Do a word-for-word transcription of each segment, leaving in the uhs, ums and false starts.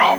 مهراب.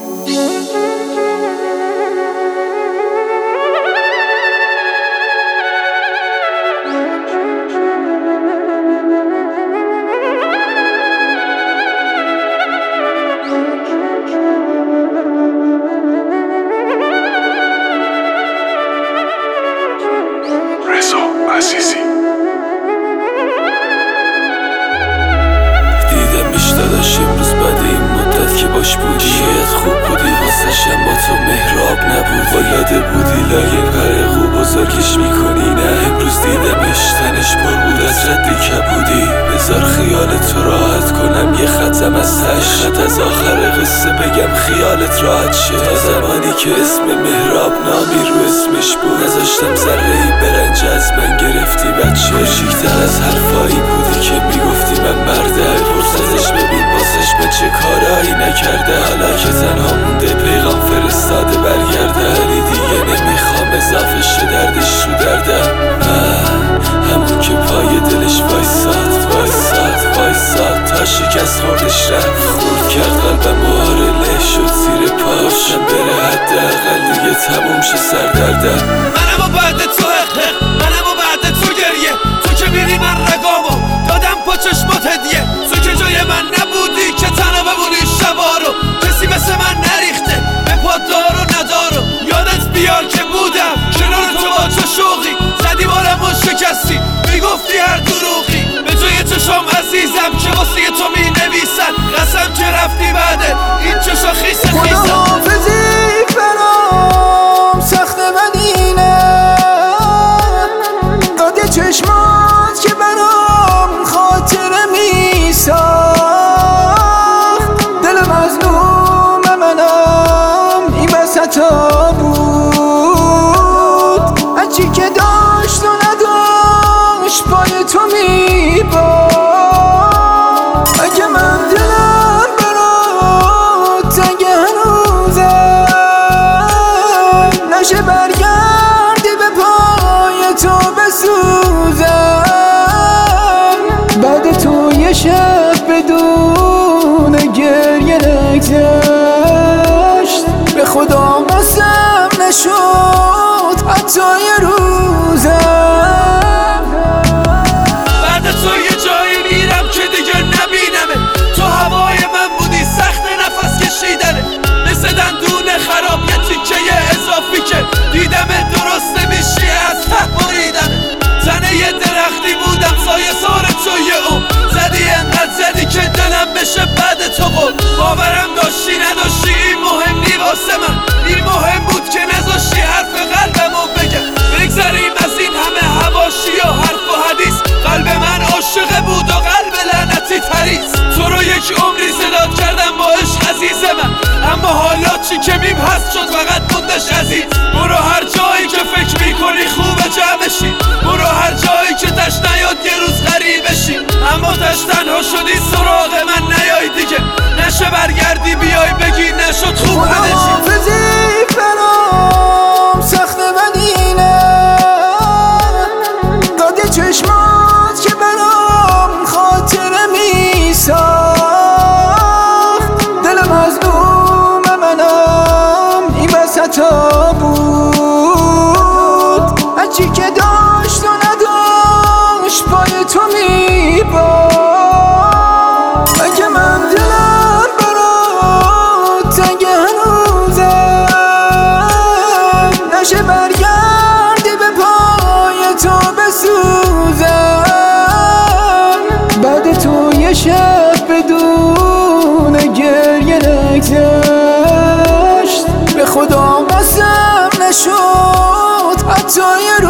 دیدمش داداش امروز بعد این مدت که باش بودی، شاید خوب بودی واسش اما تو مهراب نبود. ولاده بودی لایه پر خوب بزرگش میکنی، نه امروز دیدمش تنش پر بود از ردی کبودی. بذار خیال تو راحت کنم یه خطم از تش، خط از آخر قصه بگم خیالت راحت شه. تا زمانی که اسم مهراب نامی رو اسمش بود، نذاشتم ذره ای برنج از من گرفتی بچه. کوچیک‌تر از حرفایی بودی که میگفتی من مرده، پرسش ببین واسش به چه کارایی نکرده. حالا که تنها مونده پیغام فرستاده برگرده، ولی دیگه نمیخوام اضافه شه دردش رو دردم. همون که پای دلش وایساد وایساد وایساد تا شکست خوردش رفت، خورد کرد قلبم و آره له شد زیر پاشم بره حداقل دیگه تموم شه سردردم. منم و بعد تو حق منم و بعد تو گریه، تو که میری من رگامو دادم پا چشمات هدیه. تو که جای من نبودی که تنها بمونی شبا رو، کسی مثل من نریخته به پاددار و ندارو. یادت بیار که بودم کنار تو با چه شوقی، زدی بارم و شکستی میگفتی هر دروغی. به جای چشام عزیزم که واسه تو می نویسن، قسم که رفتی بعد این چشا خیسه خیسن. خداحافظی برام سخت مدینه، داده چشمات که برام خاطره می ساخت. دل مظلوم منم این وسطا بود، هرچی که داشت و نداشت پای تو می باد. اگه من دلم برات تنگ هنوزم، نشه برگردی به پای تو بسوزم. بعد تو یه شب بدون گریه نگذشت، به خدا قسم نشد حتی یه روزم. بعد تو یه جایی میرم که دیگه نبینمه، تو هوای من بودی سخت نفس کشیدنه. مثل دندون خراب یه تیکه اضافی که دیدمه درست نمیشی از ته بریدمه. تنه یه درختی بودم سایه سار توی اون، زدی انقدر زدی که دلم بشه بعد تو قول. باورم داشتی نداشتی این مهم نی واسه من، این مهم بود که نذاشتی حرف قلبمو بگم. بگذریم از این همه حواشی و حرف و حدیث، قلب من عاشق بود و قلب لعنتی تریز. تو رو یک عمری زداد کردم با عشق عزیز من، اما حالا چی که میم هست شد فقط موندش عزیز. برو هر جایی که فکر میکنی خوبه جمعشی، برو هر جایی که تشت نیاد یه روز غریبشی. اما تشت تنها شدی سراغ من نیای دیگه، نشه برگردی بیای بگی نشد خوب همه چی. خداحافظی برام سخت مدینه، داده چشمات که برام خاطره می ساخت. دل مظلوم منم این وسطا بود، هرچی که داشت و نداشت پای تو می باد. اگه من دلم برات تنگ هنوزم، نشه برگردی به پای تو بسوزم. بعد تو یه شب بدون گریه نگذشت، به خدا قسم نشد حتی یه